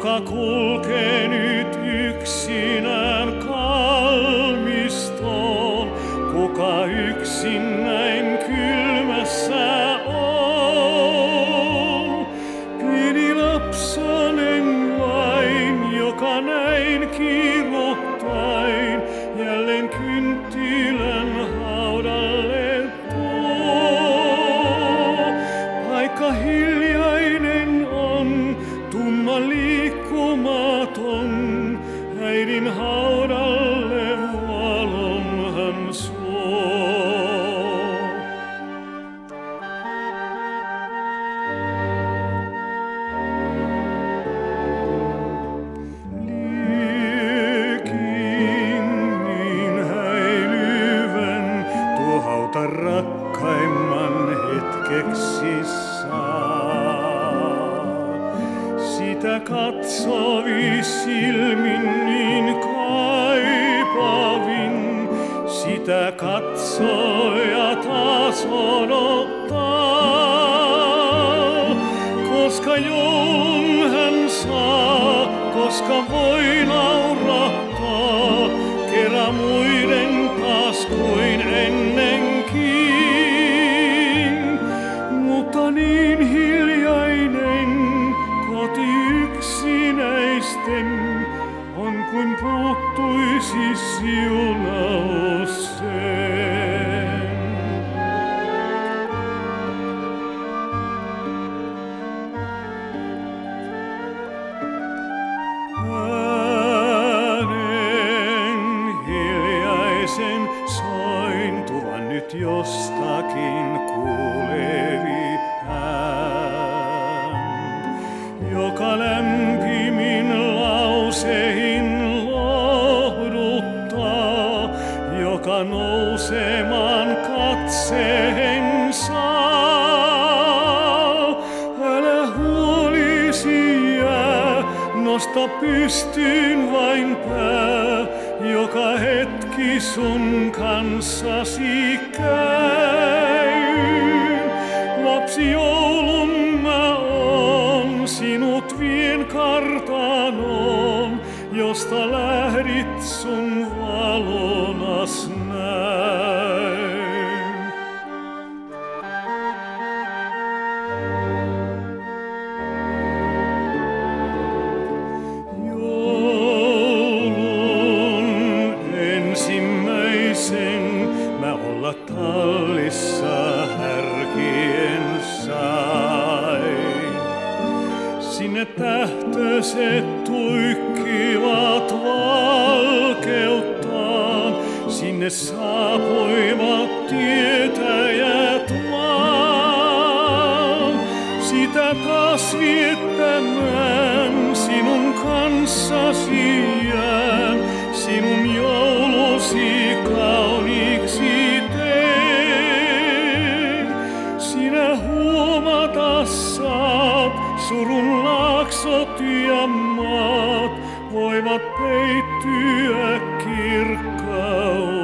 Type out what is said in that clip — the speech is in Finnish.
joka kulkee nyt yksinään kalmistoon. Kuka yksin näin kylmässä on? Pieni lapsanen vain, joka näin kiirohtain jälleen kynttilän haudalle tuo. Paikka hiljainen on, tumma liikkumaton, äidin haudalle valon hän suo. Rakkaimman hetkeksi saa. Sitä katsovi silmin niin kaipavin, sitä katsoo ja taas odottaa. Koska joulun hän saa, koska voi naurahtaa, kerran muiden taas kuin ennenkin. Mutta niin hiljainen koti yksinäisten on kuin puuttuisi siunaus sen. Äänen hiljaisen sointuvan nyt jostakin kuulevi hän, joka lämpimin lausein lohduttaa, joka nousemaan katseen saa. Älä huolisi jää, nosta pystyyn vain pää, joka hetki sun kanssasi käy. Lapsi, joulun mä oon, sinut vien kartanoon, josta lähdit sun valonas näin. Mä olla tallissa härkien sain. Sinne tähtöiset tuikkivat valkeuttaan, sinne saapuivat tietäjät vaan. Sitä taas viettämään sinun kanssasi jään, sinun joulusi kauniiksi tein. Sinä huomata saat, surun laaksot ja maat voivat peittyä kirkkauteen.